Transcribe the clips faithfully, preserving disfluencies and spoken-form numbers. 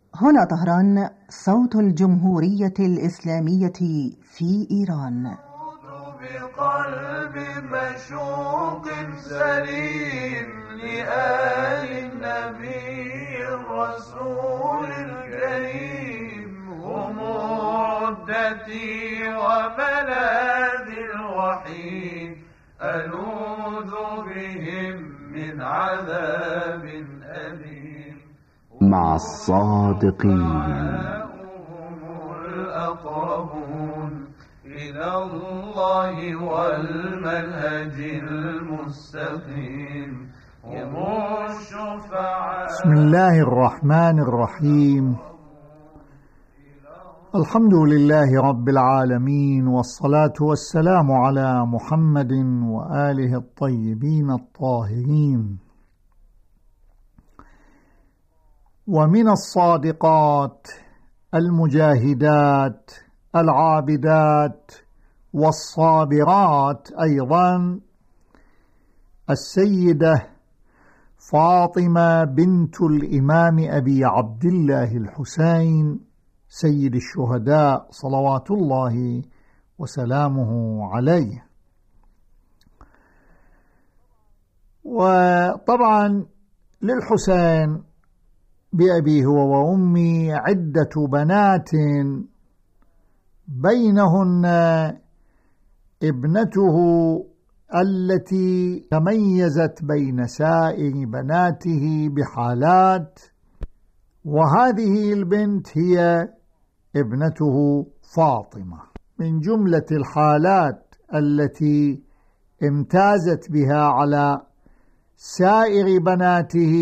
هنا طهران، صوت الجمهورية الإسلامية في إيران. بقلب مشوق سليم لآل النبي الرسول الكريم، هم عدتي وملاذي الوحيد، ألوذ بهم من عذاب أليم. مع الصادقين هم الأقربون إلى الله والمنهج المستقيم، هم الشفعاء. بسم الله الرحمن الرحيم. الحمد لله رب العالمين، والصلاة والسلام على محمد وآله الطيبين الطاهرين. ومن الصادقات المجاهدات العابدات والصابرات أيضا السيدة فاطمة بنت الإمام أبي عبد الله الحسين سيد الشهداء صلوات الله وسلامه عليه. وطبعا للحسين بأبي هو وأمي عدة بنات، بينهن ابنته التي تميزت بين سائر بناته بحالات، وهذه البنت هي ابنته فاطمة. من جملة الحالات التي امتازت بها على سائر بناته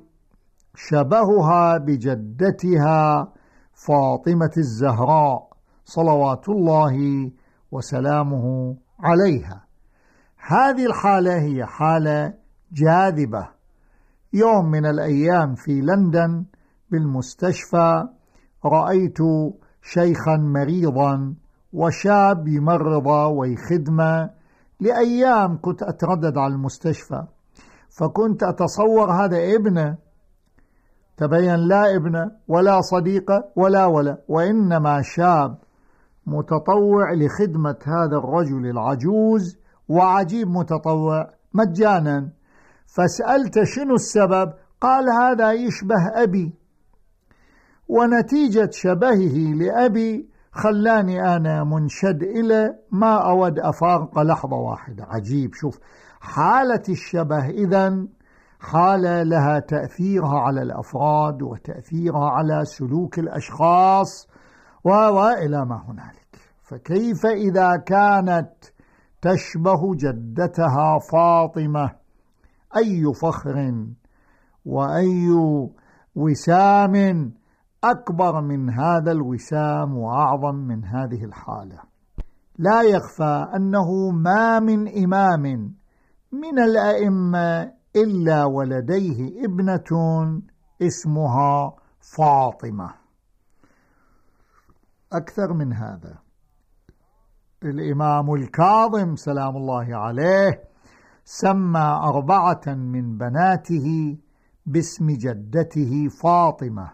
شبهها بجدتها فاطمة الزهراء صلوات الله وسلامه عليها. هذه الحالة هي حالة جاذبة. يوم من الأيام في لندن بالمستشفى رأيت شيخا مريضا وشاب يمرض ويخدمه لأيام. كنت أتردد على المستشفى، فكنت أتصور هذا ابنه، تبين لا ابنه ولا صديقه ولا ولا وإنما شاب متطوع لخدمة هذا الرجل العجوز، وعجيب متطوع مجانا. فسألت شنو السبب؟ قال هذا يشبه أبي، ونتيجة شبهه لأبي خلاني أنا منشد إلى ما أود أفارق لحظة واحدة. عجيب. شوف حالة الشبه إذن حالة لها تأثيرها على الأفراد وتأثيرها على سلوك الأشخاص وإلى ما هنالك. فكيف إذا كانت تشبه جدتها فاطمة؟ أي فخر وأي وسام أكبر من هذا الوسام وأعظم من هذه الحالة. لا يخفى أنه ما من إمام من الأئمة إلا ولديه ابنة اسمها فاطمة. أكثر من هذا، الإمام الكاظم سلام الله عليه سمى أربعة من بناته باسم جدته فاطمة،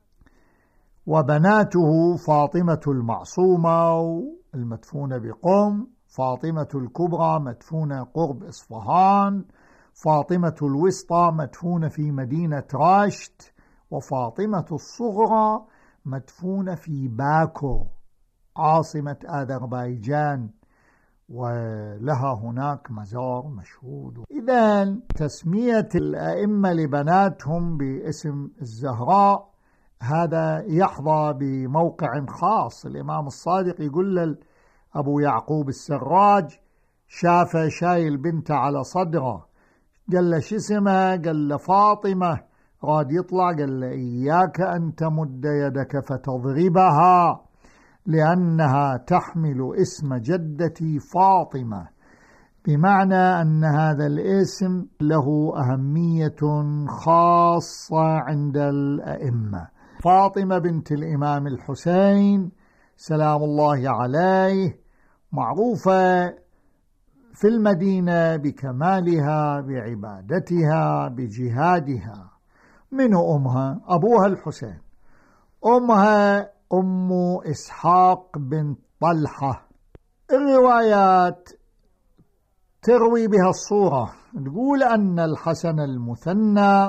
وبناته فاطمة المعصومة المدفونة بقم، فاطمة الكبرى مدفونة قرب إصفهان، فاطمة الوسطى مدفونة في مدينة راشت، وفاطمة الصغرى مدفونة في باكو عاصمة أذربيجان، ولها هناك مزار مشهود. إذن تسمية الأئمة لبناتهم باسم الزهراء هذا يحظى بموقع خاص. الإمام الصادق يقول أبو يعقوب السراج شاف شايل بنت على صدره، قال له شو اسمها؟ قال له فاطمة. راد يطلع قال له إياك أن تمد يدك فتضربها، لأنها تحمل اسم جدتي فاطمة، بمعنى أن هذا الاسم له أهمية خاصة عند الأئمة. فاطمة بنت الإمام الحسين سلام الله عليه معروفة في المدينة بكمالها، بعبادتها، بجهادها. من أمها؟ أبوها الحسين، أمها أم إسحاق بنت طلحة. الروايات تروي بها الصورة، تقول أن الحسن المثنى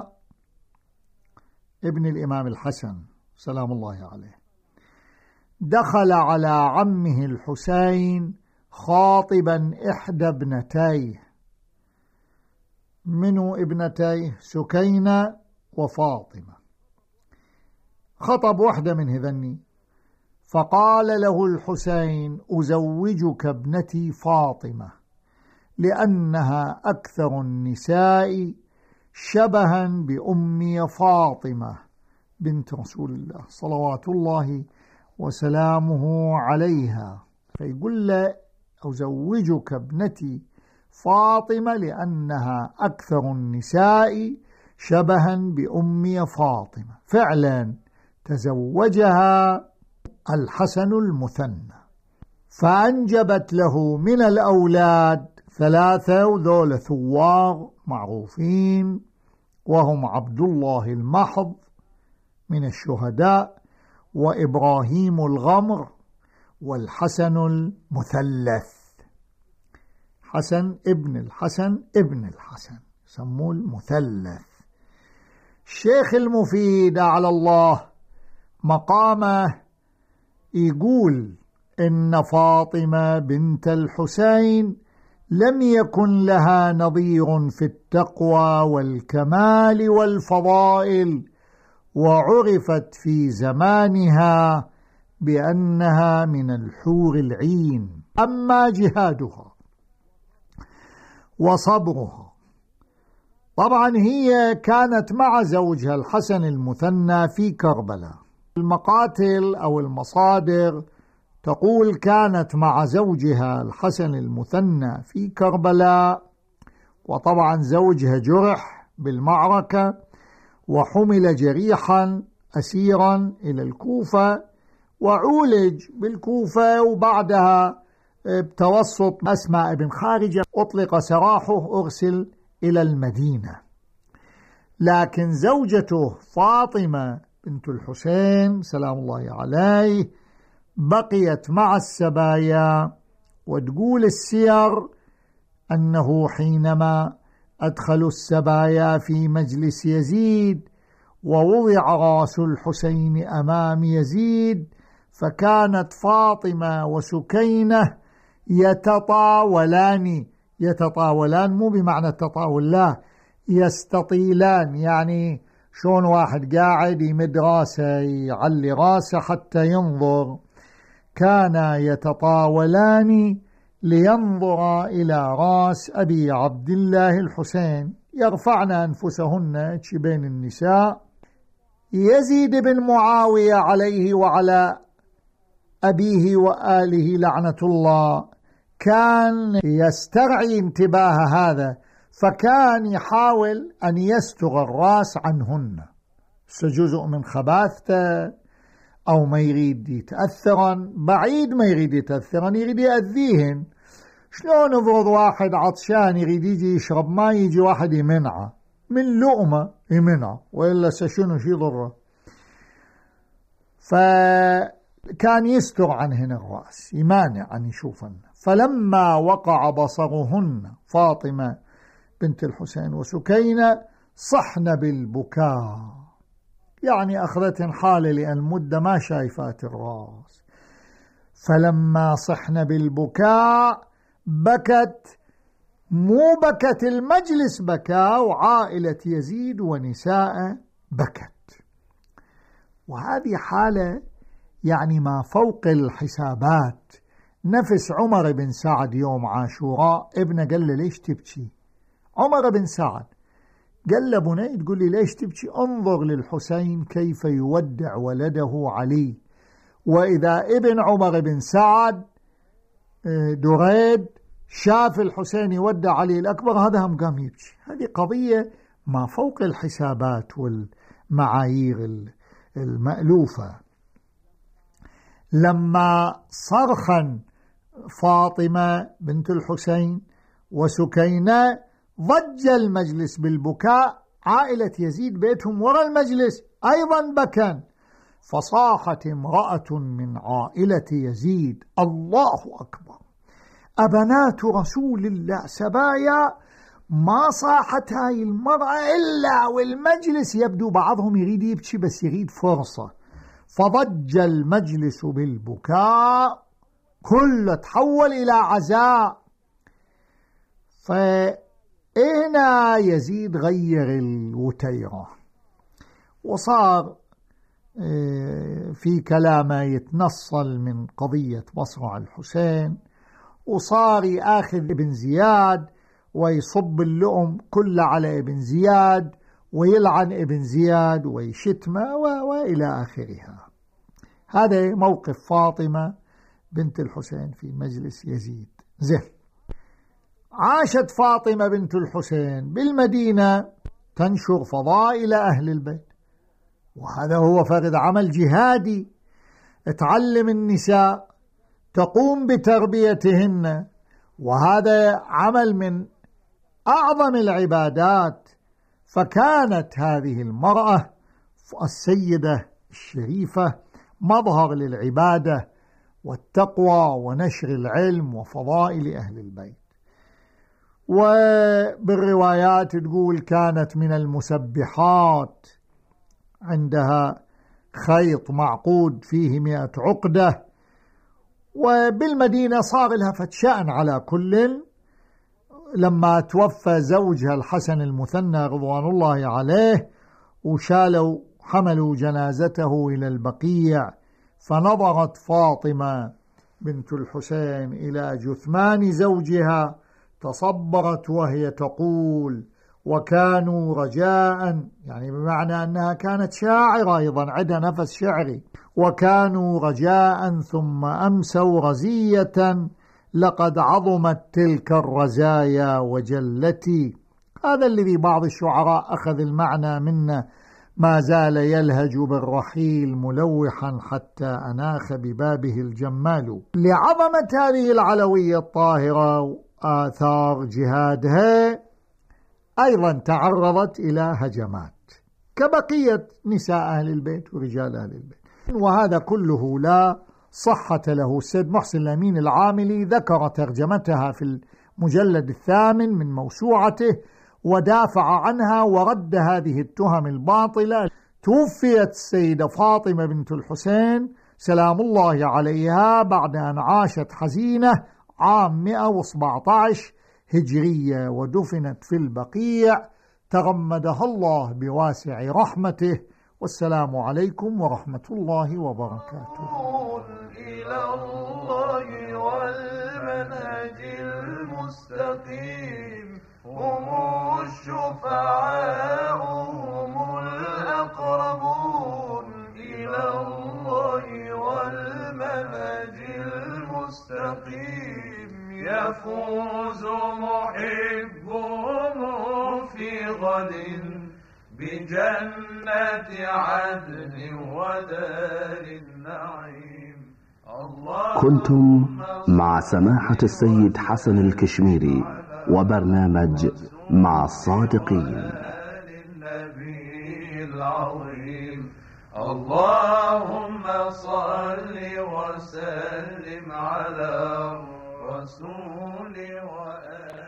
ابن الإمام الحسن سلام الله عليه دخل على عمه الحسين خاطبا إحدى ابنتيه. منو ابنتيه؟ سكينة وفاطمة. خطب واحدة من هذني، فقال له الحسين: أزوجك ابنتي فاطمة لأنها أكثر النساء شبها بأمي فاطمة بنت رسول الله صلوات الله وسلامه عليها. فيقول له: أزوجك ابنتي فاطمة لأنها أكثر النساء شبها بأمي فاطمة. فعلا تزوجها الحسن المثنى، فأنجبت له من الأولاد ثلاثة، وذول ثوار معروفين، وهم عبد الله المحض من الشهداء، وإبراهيم الغمر، والحسن المثلث. حسن ابن الحسن ابن الحسن سموه المثلث. الشيخ المفيد على الله مقامه يقول إن فاطمة بنت الحسين لم يكن لها نظير في التقوى والكمال والفضائل، وعرفت في زمانها بأنها من الحور العين. أما جهادها وصبرها، طبعا هي كانت مع زوجها الحسن المثنى في كربلاء. المقاتل أو المصادر تقول كانت مع زوجها الحسن المثنى في كربلاء، وطبعا زوجها جرح بالمعركة وحمل جريحا أسيرا إلى الكوفة، وعولج بالكوفة، وبعدها بتوسط أسماء بن خارجة أطلق سراحه، أرسل إلى المدينة. لكن زوجته فاطمة بنت الحسين سلام الله عليه بقيت مع السبايا. وتقول السير أنه حينما أدخلوا السبايا في مجلس يزيد ووضع راس الحسين أمام يزيد، فكانت فاطمة وسكينة يتطاولان يتطاولان مو بمعنى التطاول، لا، يستطيلان، يعني شون واحد قاعد يمد راسه يعلي راسه حتى ينظر. كانا يتطاولان لينظر إلى راس أبي عبد الله الحسين، يرفعن أنفسهن بين النساء. يزيد بن معاوية عليه وعلى أبيه وآله لعنة الله كان يسترعي انتباه هذا، فكان يحاول أن يستر الراس عنهن، جزء من خباثته، أو ما يريد يتأثرا، بعيد ما يريد يتأثرا، يريد يأذيهن. شلون افرض واحد عطشان يريد يجي يشرب ماء، يجي واحد يمنعه من لقمة يمنعه، وإلا سشنو شي ضره. فكان يستر عنهن الرأس، يمانع أن يشوفن. فلما وقع بصرهن فاطمة بنت الحسين وسكينة صحن بالبكاء، يعني أخذتهن حالة لأن مدة ما شايفات الرأس. فلما صحن بالبكاء بكت، مو بكت المجلس بكى، وعائلة يزيد ونساء بكت. وهذه حالة يعني ما فوق الحسابات. نفس عمر بن سعد يوم عاشوراء ابنه قال له: ليش تبكي؟ عمر بن سعد قال له: بني تقول لي ليش تبكي؟ انظر للحسين كيف يودع ولده علي. وإذا ابن عمر بن سعد دريد شاف الحسين يودع علي الأكبر، هذا هم قام يبكي. هذه قضية ما فوق الحسابات والمعايير المألوفة. لما صرخا فاطمة بنت الحسين وسكينة ضج المجلس بالبكاء. عائلة يزيد بيتهم وراء المجلس أيضا بكى. فصاحت امرأة من عائلة يزيد: الله أكبر، أبنات رسول الله سبايا. ما صاحت هاي المرأة إلا والمجلس يبدو بعضهم يريد يبكي بس يريد فرصة، فضج المجلس بالبكاء، كله تحول إلى عزاء. فهنا يزيد غير الوتيرة وصار في كلامه يتنصل من قضية مصرع الحسين، وصار ياخذ ابن زياد ويصب اللؤم كله على ابن زياد ويلعن ابن زياد ويشتمه وإلى آخرها. هذا موقف فاطمة بنت الحسين في مجلس يزيد. زين، عاشت فاطمة بنت الحسين بالمدينة تنشر فضائل أهل البيت، وهذا هو فرد عمل جهادي. تعلم النساء، تقوم بتربيتهن، وهذا عمل من أعظم العبادات. فكانت هذه المرأة السيدة الشريفة مظهر للعبادة والتقوى ونشر العلم وفضائل أهل البيت. وبالروايات تقول كانت من المسبحات، عندها خيط معقود فيه مئة عقدة. وبالمدينة صار لها فتشأن على كل. لما توفى زوجها الحسن المثنى رضوان الله عليه وشالوا حملوا جنازته إلى البقيع، فنظرت فاطمة بنت الحسين إلى جثمان زوجها، تصبرت وهي تقول: وكانوا رجاء، يعني بمعنى أنها كانت شاعرة أيضا، عندها نفس شعري. وكانوا رجاء ثم أمسوا رزية، لقد عظمت تلك الرزايا وجلتي. هذا الذي بعض الشعراء أخذ المعنى منه: ما زال يلهج بالرحيل ملوحا حتى أناخ ببابه الجمال. لعظمة هذه العلوية الطاهرة وآثار جهادها أيضا تعرضت إلى هجمات كبقية نساء أهل البيت ورجال أهل البيت، وهذا كله لا صحة له. السيد محسن الأمين العاملي ذكر ترجمتها في المجلد الثامن من موسوعته ودافع عنها ورد هذه التهم الباطلة. توفيت السيدة فاطمة بنت الحسين سلام الله عليها بعد أن عاشت حزينة عام مئة وسبعة عشر هجرية، ودفنت في البقيع، تغمدها الله بواسع رحمته. والسلام عليكم ورحمة الله وبركاته. إلى الله والمنهج المستقيم، هم الشفعاء هم الأقربون. إلى الله والمنهج المستقيم، يفوز محبهم في غد بجنة عدن ودار النعيم. كنتم مع سماحة السيد حسن الكشميري وبرنامج مع الصادقين. اللهم صل وسلم على الرسول وآله.